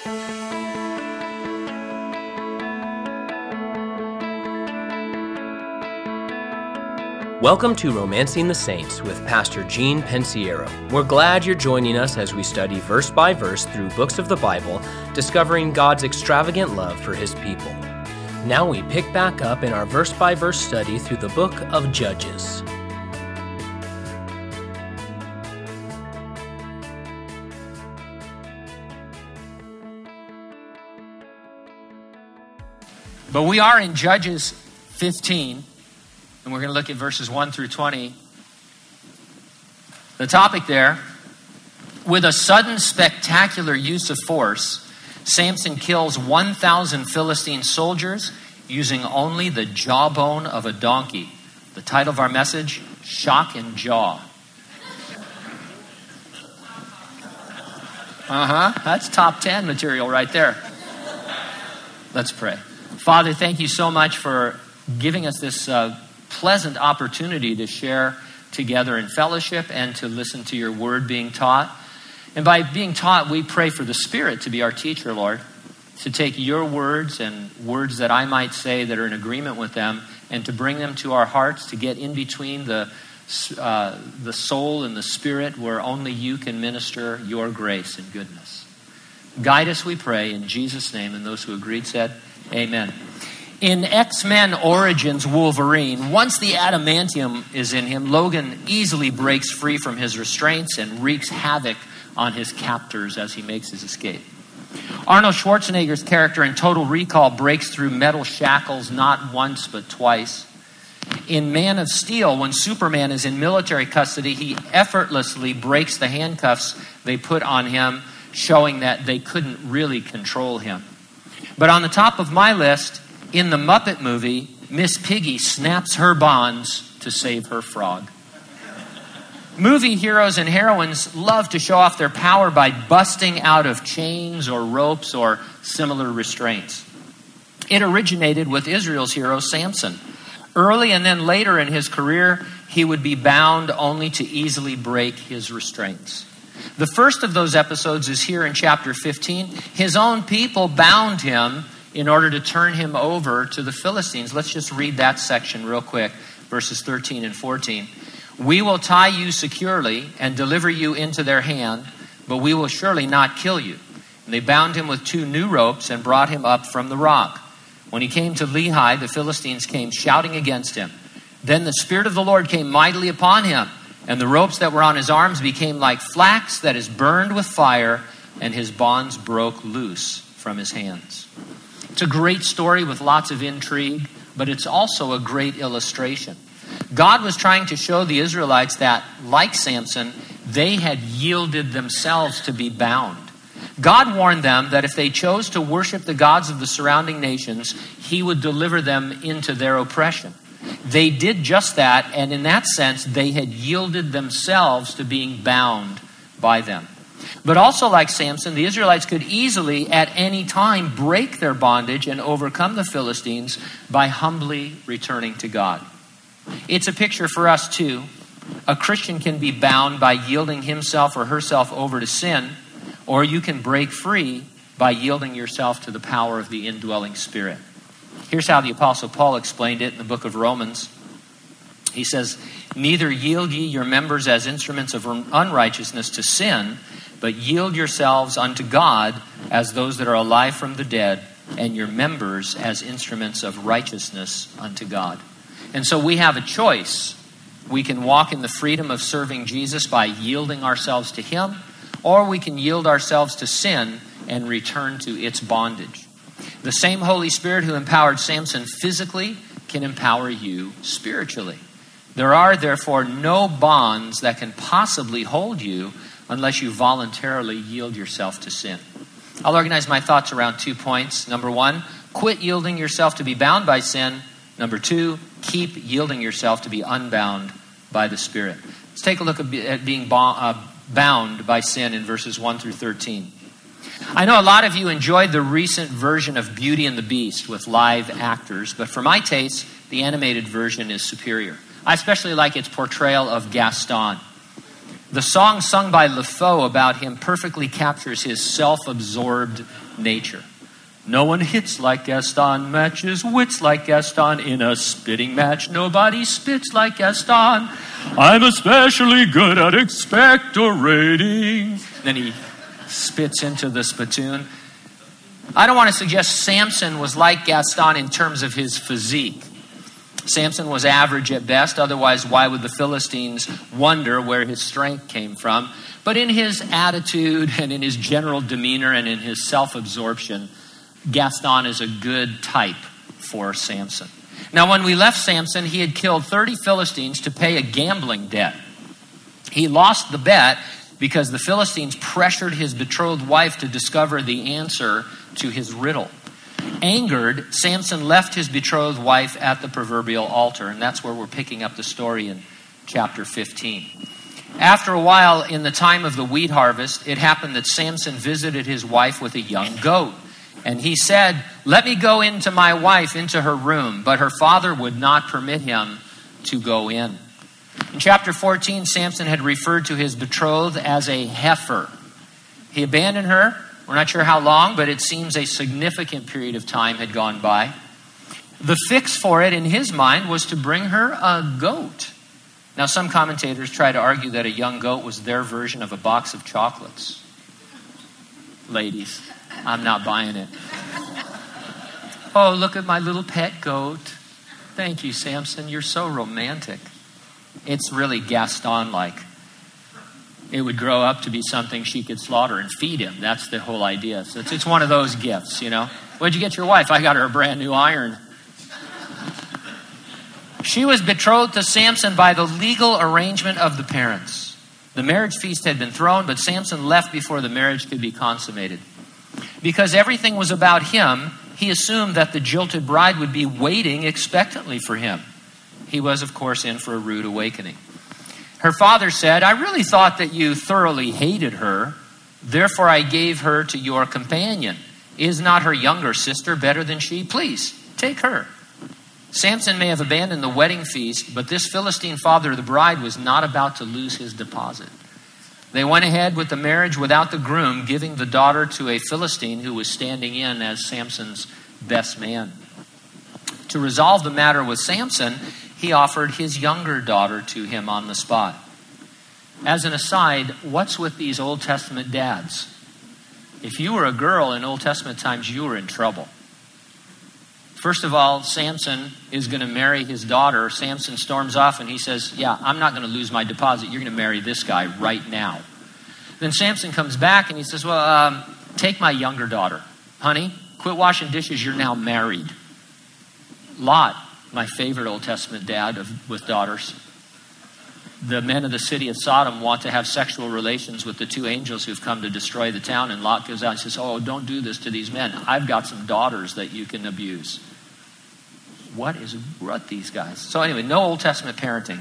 Welcome to Romancing the Saints with Pastor Gene Pensiero. We're glad you're joining us as we study verse by verse through books of the Bible, discovering God's extravagant love for His people. Now we pick back up in our verse by verse study through the book of Judges. But we are in Judges 15. And we're going to look at verses 1 through 20. The topic there, with a sudden spectacular use of force, Samson kills 1,000 Philistine soldiers using only the jawbone of a donkey. The title of our message, Shock and Jaw. That's top 10 material right there. Let's pray. Father, thank you so much for giving us this pleasant opportunity to share together in fellowship and to listen to your word being taught. And by being taught, we pray for the Spirit to be our teacher, Lord, to take your words and words that I might say that are in agreement with them and to bring them to our hearts, to get in between the soul and the spirit where only you can minister your grace and goodness. Guide us, we pray, in Jesus' name. And those who agreed said, amen. In X-Men Origins Wolverine, once the adamantium is in him, Logan easily breaks free from his restraints and wreaks havoc on his captors as he makes his escape. Arnold Schwarzenegger's character in Total Recall breaks through metal shackles not once but twice. In Man of Steel, when Superman is in military custody, he effortlessly breaks the handcuffs they put on him, showing that they couldn't really control him. But on the top of my list, in the Muppet movie, Miss Piggy snaps her bonds to save her frog. Movie heroes and heroines love to show off their power by busting out of chains or ropes or similar restraints. It originated with Israel's hero Samson. Early and then later in his career, he would be bound only to easily break his restraints. The first of those episodes is here in chapter 15. His own people bound him in order to turn him over to the Philistines. Let's just read that section real quick, verses 13 and 14. We will tie you securely and deliver you into their hand, but we will surely not kill you. And they bound him with 2 new ropes and brought him up from the rock. When he came to Lehi, the Philistines came shouting against him. Then the Spirit of the Lord came mightily upon him, and the ropes that were on his arms became like flax that is burned with fire, and his bonds broke loose from his hands. It's a great story with lots of intrigue, but it's also a great illustration. God was trying to show the Israelites that, like Samson, they had yielded themselves to be bound. God warned them that if they chose to worship the gods of the surrounding nations, He would deliver them into their oppression. They did just that, and in that sense, they had yielded themselves to being bound by them. But also like Samson, the Israelites could easily at any time break their bondage and overcome the Philistines by humbly returning to God. It's a picture for us too. A Christian can be bound by yielding himself or herself over to sin, or you can break free by yielding yourself to the power of the indwelling Spirit. Here's how the Apostle Paul explained it in the book of Romans. He says, neither yield ye your members as instruments of unrighteousness to sin, but yield yourselves unto God as those that are alive from the dead, and your members as instruments of righteousness unto God. And so we have a choice. We can walk in the freedom of serving Jesus by yielding ourselves to Him, or we can yield ourselves to sin and return to its bondage. The same Holy Spirit who empowered Samson physically can empower you spiritually. There are therefore no bonds that can possibly hold you unless you voluntarily yield yourself to sin. I'll organize my thoughts around 2 points. Number 1, quit yielding yourself to be bound by sin. Number 2, keep yielding yourself to be unbound by the Spirit. Let's take a look at being bound by sin in verses 1 through 13. I know a lot of you enjoyed the recent version of Beauty and the Beast with live actors, but for my taste, the animated version is superior. I especially like its portrayal of Gaston. The song sung by LaFoe about him perfectly captures his self-absorbed nature. No one hits like Gaston, matches wits like Gaston. In a spitting match, nobody spits like Gaston. I'm especially good at expectorating. Then he spits into the spittoon. I don't want to suggest Samson was like Gaston in terms of his physique. Samson was average at best, otherwise why would the Philistines wonder where his strength came from? But in his attitude and in his general demeanor and in his self-absorption, Gaston is a good type for Samson. Now, when we left Samson, he had killed 30 Philistines to pay a gambling debt. He lost the bet because the Philistines pressured his betrothed wife to discover the answer to his riddle. Angered, Samson left his betrothed wife at the proverbial altar, and that's where we're picking up the story in chapter 15. After a while, in the time of the wheat harvest, it happened that Samson visited his wife with a young goat. And he said, "Let me go into my wife, into her room." But her father would not permit him to go in. In chapter 14, Samson had referred to his betrothed as a heifer. He abandoned her. We're not sure how long, but it seems a significant period of time had gone by. The fix for it in his mind was to bring her a goat. Now, some commentators try to argue that a young goat was their version of a box of chocolates. Ladies, I'm not buying it. Oh, look at my little pet goat. Thank you, Samson. You're so romantic. It's really Gaston-like. It would grow up to be something she could slaughter and feed him. That's the whole idea. So it's one of those gifts, you know. What'd you get your wife? I got her a brand new iron. She was betrothed to Samson by the legal arrangement of the parents. The marriage feast had been thrown, but Samson left before the marriage could be consummated. Because everything was about him, he assumed that the jilted bride would be waiting expectantly for him. He was, of course, in for a rude awakening. Her father said, "I really thought that you thoroughly hated her. Therefore, I gave her to your companion. Is not her younger sister better than she? Please, take her." Samson may have abandoned the wedding feast, but this Philistine father of the bride was not about to lose his deposit. They went ahead with the marriage without the groom, giving the daughter to a Philistine who was standing in as Samson's best man. To resolve the matter with Samson, he offered his younger daughter to him on the spot. As an aside, what's with these Old Testament dads? If you were a girl in Old Testament times, you were in trouble. First of all, Samson is going to marry his daughter. Samson storms off and he says, "Yeah, I'm not going to lose my deposit. You're going to marry this guy right now." Then Samson comes back and he says, "Well, take my younger daughter. Honey, quit washing dishes. You're now married." Lot, my favorite Old Testament dad with daughters. The men of the city of Sodom want to have sexual relations with the two angels who've come to destroy the town. And Lot goes out and says, "Oh, don't do this to these men. I've got some daughters that you can abuse." What is with these guys? So anyway, no Old Testament parenting.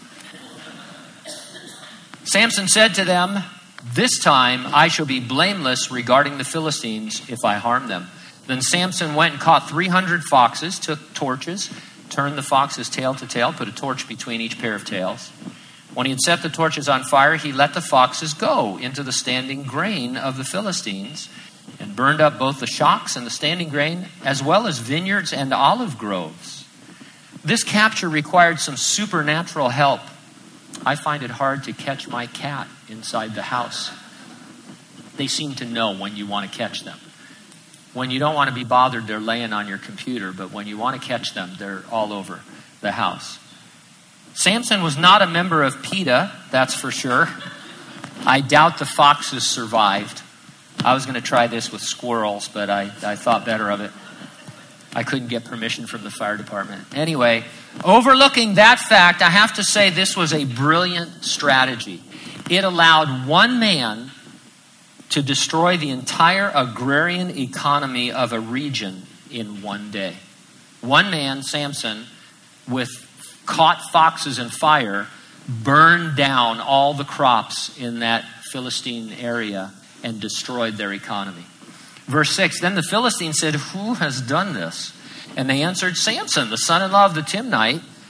Samson said to them, "This time I shall be blameless regarding the Philistines if I harm them." Then Samson went and caught 300 foxes, took torches, turned the foxes tail to tail, put a torch between each pair of tails. When he had set the torches on fire, he let the foxes go into the standing grain of the Philistines and burned up both the shocks and the standing grain, as well as vineyards and olive groves. This capture required some supernatural help. I find it hard to catch my cat inside the house. They seem to know when you want to catch them. When you don't want to be bothered, they're laying on your computer, but when you want to catch them, they're all over the house. Samson was not a member of PETA, that's for sure. I doubt the foxes survived. I was going to try this with squirrels, but I thought better of it. I couldn't get permission from the fire department. Anyway, overlooking that fact, I have to say this was a brilliant strategy. It allowed one man to destroy the entire agrarian economy of a region in one day. One man, Samson, with caught foxes and fire, burned down all the crops in that Philistine area and destroyed their economy. Verse 6, then the Philistines said, "Who has done this?" And they answered, "Samson, the son-in-law of the Timnite,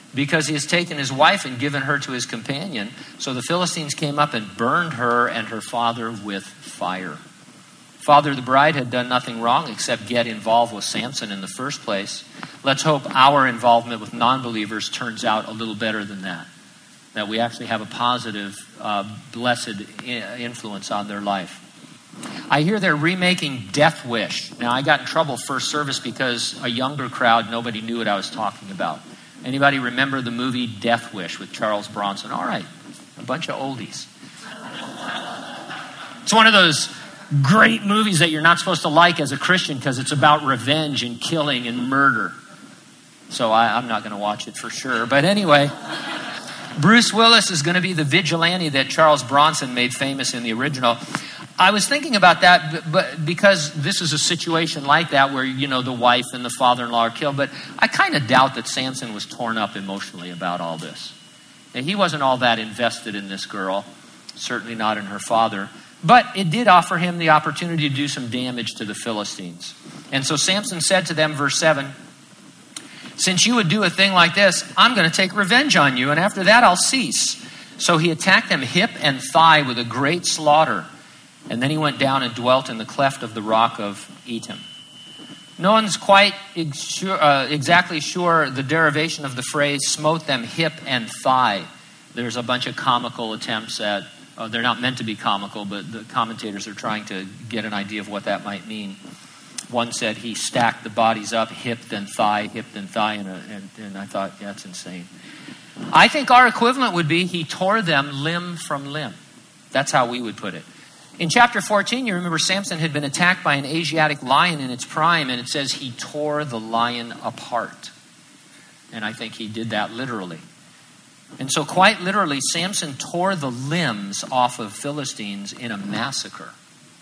because he has taken his wife and given her to his companion. So the Philistines came up and burned her and her father with fire. Father of the bride had done nothing wrong except get involved with Samson in the first place. Let's hope our involvement with non-believers turns out a little better than that. That we actually have a positive, blessed influence on their life. I hear they're remaking Death Wish. Now, I got in trouble first service because a younger crowd, nobody knew what I was talking about. Anybody remember the movie Death Wish with Charles Bronson? All right, a bunch of oldies. It's one of those great movies that you're not supposed to like as a Christian because it's about revenge and killing and murder. So I'm not going to watch it for sure. But anyway, Bruce Willis is going to be the vigilante that Charles Bronson made famous in the original. I was thinking about that, but because this is a situation like that where, the wife and the father-in-law are killed, but I kind of doubt that Samson was torn up emotionally about all this. And he wasn't all that invested in this girl, certainly not in her father, but it did offer him the opportunity to do some damage to the Philistines. And so Samson said to them, verse 7, "Since you would do a thing like this, I'm going to take revenge on you, and after that I'll cease." So he attacked them hip and thigh with a great slaughter. And then he went down and dwelt in the cleft of the rock of Etam. No one's quite exactly sure the derivation of the phrase "smote them hip and thigh." There's a bunch of comical attempts at, they're not meant to be comical, but the commentators are trying to get an idea of what that might mean. One said he stacked the bodies up, hip then thigh, and I thought, yeah, that's insane. I think our equivalent would be he tore them limb from limb. That's how we would put it. In chapter 14, you remember Samson had been attacked by an Asiatic lion in its prime, and it says he tore the lion apart. And I think he did that literally. And so quite literally, Samson tore the limbs off of Philistines in a massacre.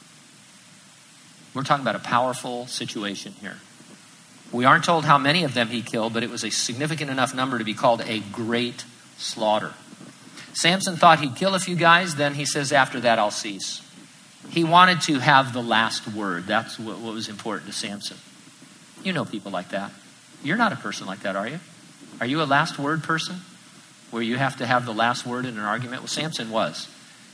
We're talking about a powerful situation here. We aren't told how many of them he killed, but it was a significant enough number to be called a great slaughter. Samson thought he'd kill a few guys, then he says, after that I'll cease. He wanted to have the last word. That's what was important to Samson. You know people like that. You're not a person like that, are you? Are you a last word person? Where you have to have the last word in an argument? Well, Samson was.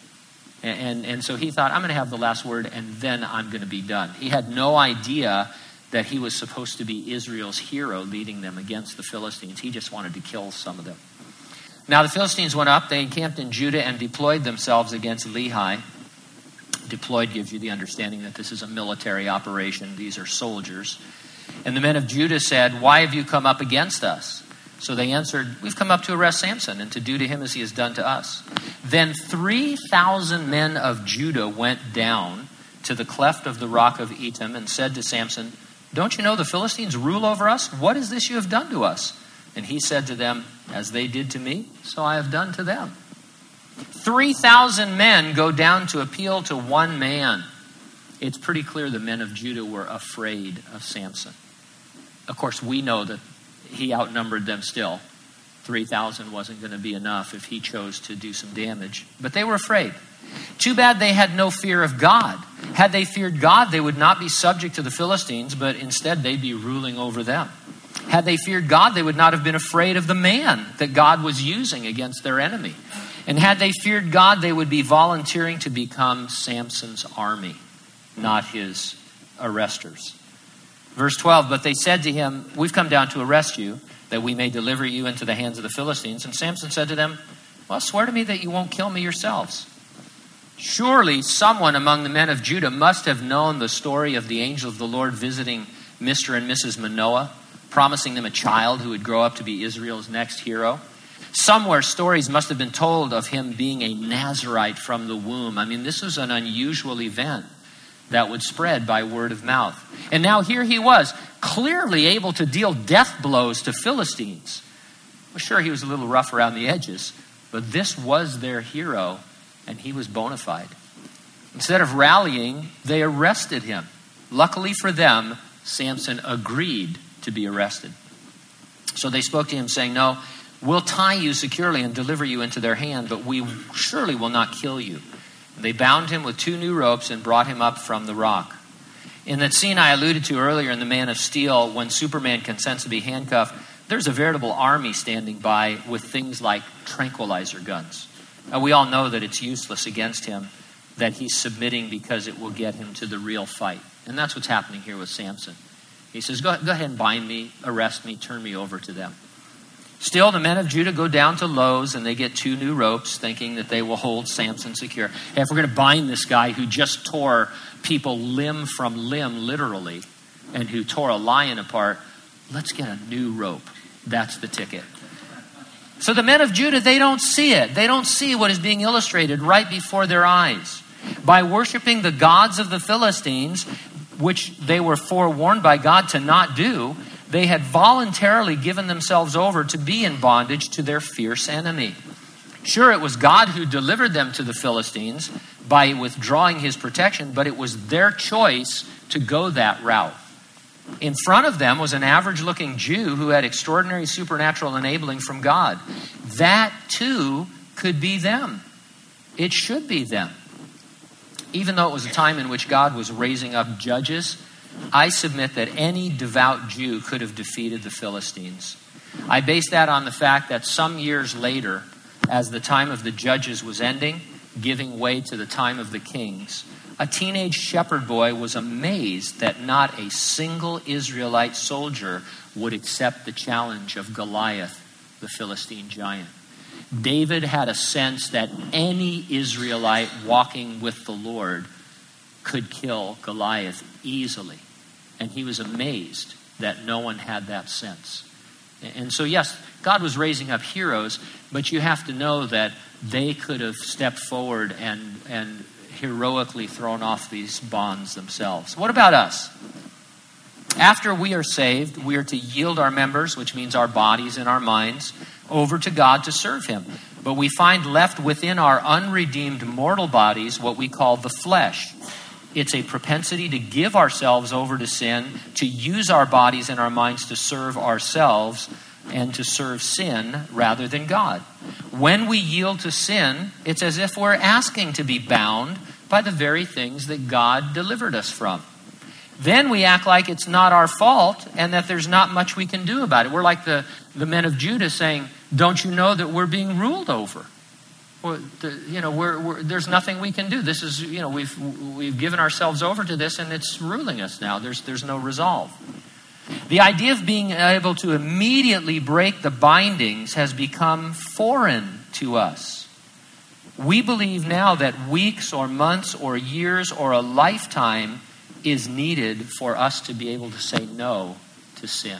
And so he thought, I'm going to have the last word and then I'm going to be done. He had no idea that he was supposed to be Israel's hero leading them against the Philistines. He just wanted to kill some of them. Now the Philistines went up, they encamped in Judah and deployed themselves against Lehi. Deployed gives you the understanding that this is a military operation. These are soldiers. And the men of Judah said, "Why have you come up against us?" So they answered, "We've come up to arrest Samson and to do to him as he has done to us." Then 3,000 men of Judah went down to the cleft of the rock of Etam and said to Samson, "Don't you know the Philistines rule over us? What is this you have done to us?" And he said to them, "As they did to me, so I have done to them." 3,000 men go down to appeal to one man. It's pretty clear the men of Judah were afraid of Samson. Of course, we know that he outnumbered them still. 3,000 wasn't going to be enough if he chose to do some damage. But they were afraid. Too bad they had no fear of God. Had they feared God, they would not be subject to the Philistines, but instead they'd be ruling over them. Had they feared God, they would not have been afraid of the man that God was using against their enemy. And had they feared God, they would be volunteering to become Samson's army, not his arresters. Verse 12, but they said to him, "We've come down to arrest you, that we may deliver you into the hands of the Philistines." And Samson said to them, "Well, swear to me that you won't kill me yourselves." Surely someone among the men of Judah must have known the story of the angel of the Lord visiting Mr. and Mrs. Manoah, promising them a child who would grow up to be Israel's next hero. Somewhere stories must have been told of him being a Nazirite from the womb. I mean, this was an unusual event that would spread by word of mouth. And now here he was, clearly able to deal death blows to Philistines. Well, sure, he was a little rough around the edges, but this was their hero, and he was bona fide. Instead of rallying, they arrested him. Luckily for them, Samson agreed to be arrested. So they spoke to him saying, "No, we'll tie you securely and deliver you into their hand, but we surely will not kill you." And they bound him with 2 new ropes and brought him up from the rock. In that scene I alluded to earlier in The Man of Steel, when Superman consents to be handcuffed, there's a veritable army standing by with things like tranquilizer guns. We all know that it's useless against him, that he's submitting because it will get him to the real fight. And that's what's happening here with Samson. He says, go ahead and bind me, arrest me, turn me over to them. Still, the men of Judah go down to Loz and they get 2 new ropes, thinking that they will hold Samson secure. Hey, if we're going to bind this guy who just tore people limb from limb, literally, and who tore a lion apart, let's get a new rope. That's the ticket. So the men of Judah, they don't see it. They don't see what is being illustrated right before their eyes. By worshiping the gods of the Philistines, which they were forewarned by God to not do, they had voluntarily given themselves over to be in bondage to their fierce enemy. Sure, it was God who delivered them to the Philistines by withdrawing his protection, but it was their choice to go that route. In front of them was an average-looking Jew who had extraordinary supernatural enabling from God. That, too, could be them. It should be them. Even though it was a time in which God was raising up judges, I submit that any devout Jew could have defeated the Philistines. I base that on the fact that some years later, as the time of the judges was ending, giving way to the time of the kings, a teenage shepherd boy was amazed that not a single Israelite soldier would accept the challenge of Goliath, the Philistine giant. David had a sense that any Israelite walking with the Lord could kill Goliath easily. And he was amazed that no one had that sense. And so, yes, God was raising up heroes, but you have to know that they could have stepped forward and heroically thrown off these bonds themselves. What about us? After we are saved, we are to yield our members, which means our bodies and our minds, over to God to serve him. But we find left within our unredeemed mortal bodies what we call the flesh. It's a propensity to give ourselves over to sin, to use our bodies and our minds to serve ourselves and to serve sin rather than God. When we yield to sin, it's as if we're asking to be bound by the very things that God delivered us from. Then we act like it's not our fault and that there's not much we can do about it. We're like the men of Judah saying, don't you know that we're being ruled over? Well, there's nothing we can do. This is, we've given ourselves over to this and it's ruling us now. There's no resolve. The idea of being able to immediately break the bindings has become foreign to us. We believe now that weeks or months or years or a lifetime is needed for us to be able to say no to sin.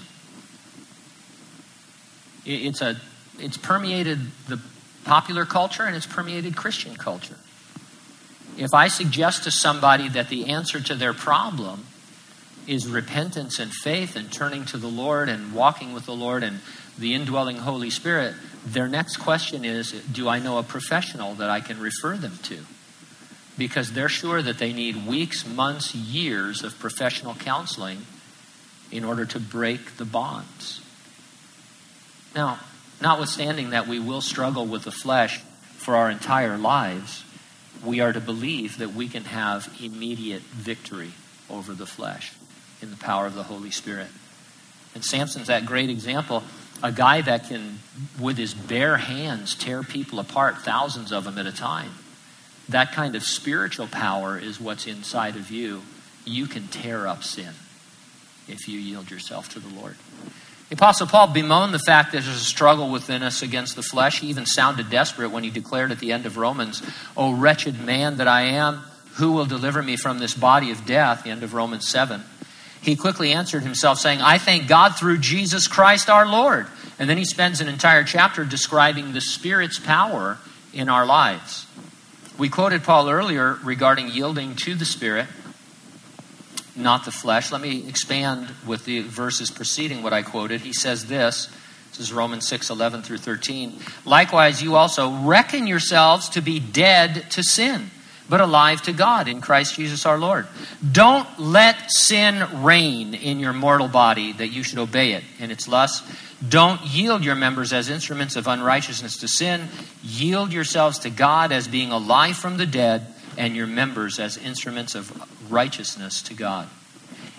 It's permeated the popular culture and it's permeated Christian culture. If I suggest to somebody that the answer to their problem is repentance and faith and turning to the Lord and walking with the Lord and the indwelling Holy Spirit, their next question is, do I know a professional that I can refer them to? Because they're sure that they need weeks, months, years of professional counseling in order to break the bonds. Now, notwithstanding that we will struggle with the flesh for our entire lives, we are to believe that we can have immediate victory over the flesh in the power of the Holy Spirit. And Samson's that great example, a guy that can, with his bare hands, tear people apart, thousands of them at a time. That kind of spiritual power is what's inside of you. You can tear up sin if you yield yourself to the Lord. The Apostle Paul bemoaned the fact that there's a struggle within us against the flesh. He even sounded desperate when he declared at the end of Romans, "O wretched man that I am, who will deliver me from this body of death?" The end of Romans 7. He quickly answered himself saying, "I thank God through Jesus Christ our Lord." And then he spends an entire chapter describing the Spirit's power in our lives. We quoted Paul earlier regarding yielding to the Spirit, not the flesh. Let me expand with the verses preceding what I quoted. He says this is Romans 6:11 through 13. "Likewise, you also reckon yourselves to be dead to sin, but alive to God in Christ Jesus our Lord. Don't let sin reign in your mortal body that you should obey it in its lusts. Don't yield your members as instruments of unrighteousness to sin. Yield yourselves to God as being alive from the dead, and your members as instruments of righteousness to God."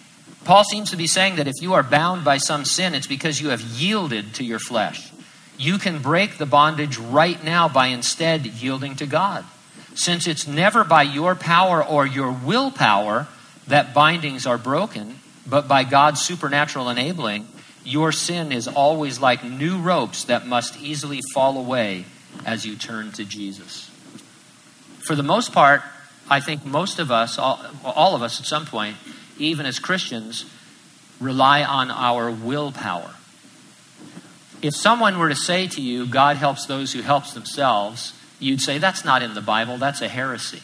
Paul seems to be saying that if you are bound by some sin, it's because you have yielded to your flesh. You can break the bondage right now by instead yielding to God. Since it's never by your power or your willpower that bindings are broken, but by God's supernatural enabling, your sin is always like new ropes that must easily fall away as you turn to Jesus. For the most part, I think most of us, all of us at some point, even as Christians, rely on our willpower. If someone were to say to you, God helps those who help themselves, you'd say, that's not in the Bible, that's a heresy.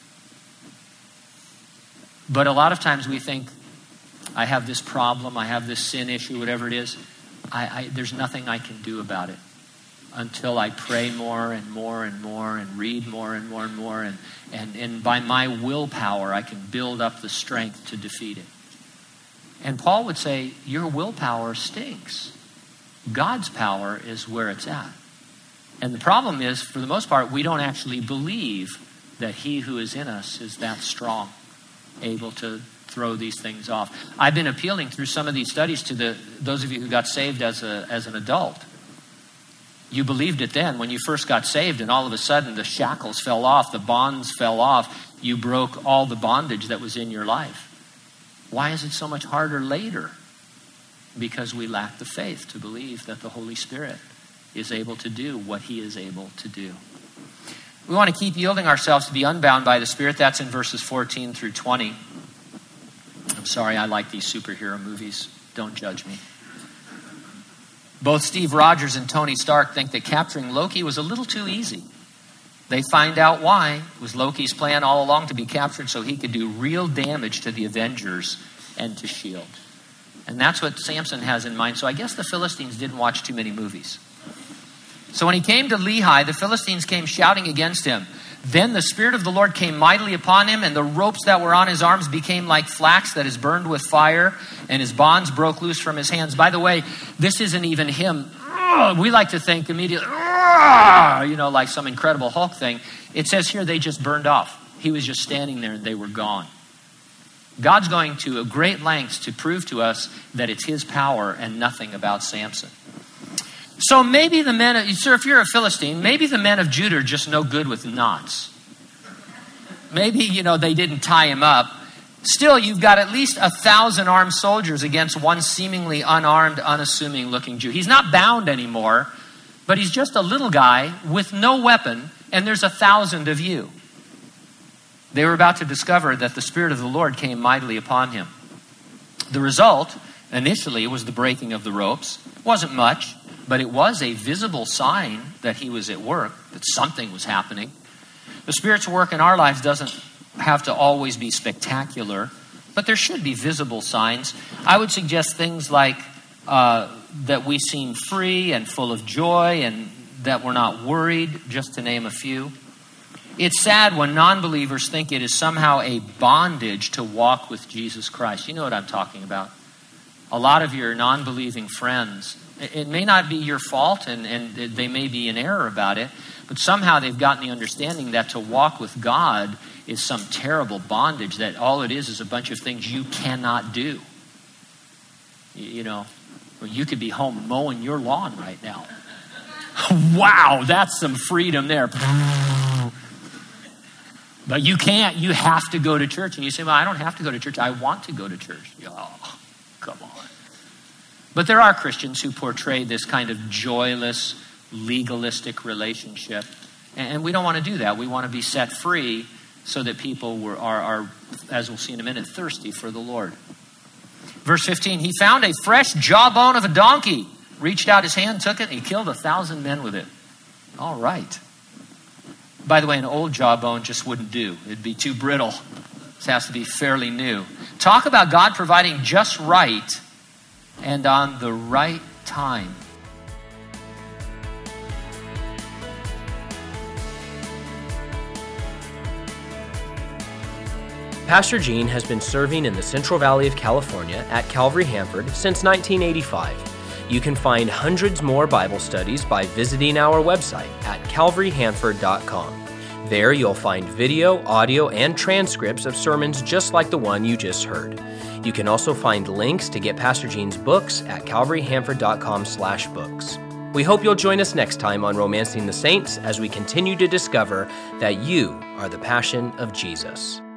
But a lot of times we think, I have this problem, I have this sin issue, whatever it is, there's nothing I can do about it until I pray more and more and more and read more and more and more. And by my willpower, I can build up the strength to defeat it. And Paul would say, your willpower stinks. God's power is where it's at. And the problem is, for the most part, we don't actually believe that he who is in us is that strong, able to throw these things off. I've been appealing through some of these studies to those of you who got saved as an adult. You believed it then when you first got saved, and all of a sudden the shackles fell off, the bonds fell off. You broke all the bondage that was in your life. Why is it so much harder later? Because we lack the faith to believe that the Holy Spirit is able to do what he is able to do. We want to keep yielding ourselves to be unbound by the Spirit. That's in verses 14 through 20. I'm sorry, I like these superhero movies. Don't judge me. Both Steve Rogers and Tony Stark think that capturing Loki was a little too easy. They find out why. It was Loki's plan all along to be captured so he could do real damage to the Avengers and to S.H.I.E.L.D. And that's what Samson has in mind. So I guess the Philistines didn't watch too many movies. So when he came to Lehi, the Philistines came shouting against him. Then the Spirit of the Lord came mightily upon him, and the ropes that were on his arms became like flax that is burned with fire, and his bonds broke loose from his hands. By the way, this isn't even him. We like to think immediately, like some Incredible Hulk thing. It says here they just burned off. He was just standing there and they were gone. God's going to a great lengths to prove to us that it's his power and nothing about Samson. So maybe the men, if you're a Philistine, maybe the men of Judah are just no good with knots. Maybe, they didn't tie him up. Still, you've got at least 1,000 armed soldiers against one seemingly unarmed, unassuming looking Jew. He's not bound anymore, but he's just a little guy with no weapon, and there's 1,000 of you. They were about to discover that the Spirit of the Lord came mightily upon him. The result, initially, was the breaking of the ropes. It wasn't much, but it was a visible sign that he was at work, that something was happening. The Spirit's work in our lives doesn't have to always be spectacular, but there should be visible signs. I would suggest things like that we seem free and full of joy and that we're not worried, just to name a few. It's sad when non-believers think it is somehow a bondage to walk with Jesus Christ. You know what I'm talking about. A lot of your non-believing friends, it may not be your fault and they may be in error about it, but somehow they've gotten the understanding that to walk with God is some terrible bondage, that all it is a bunch of things you cannot do. You could be home mowing your lawn right now. Wow, that's some freedom there. But you can't. You have to go to church. And you say, well, I don't have to go to church. I want to go to church. Oh, come on. But there are Christians who portray this kind of joyless, legalistic relationship. And we don't want to do that. We want to be set free so that people are, as we'll see in a minute, thirsty for the Lord. Verse 15, he found a fresh jawbone of a donkey, reached out his hand, took it, and he killed 1,000 men with it. All right. By the way, an old jawbone just wouldn't do. It'd be too brittle. This has to be fairly new. Talk about God providing just right and on the right time. Pastor Gene has been serving in the Central Valley of California at Calvary Hanford since 1985. You can find hundreds more Bible studies by visiting our website at calvaryhanford.com. There you'll find video, audio, and transcripts of sermons just like the one you just heard. You can also find links to get Pastor Gene's books at calvaryhanford.com/books. We hope you'll join us next time on Romancing the Saints as we continue to discover that you are the passion of Jesus.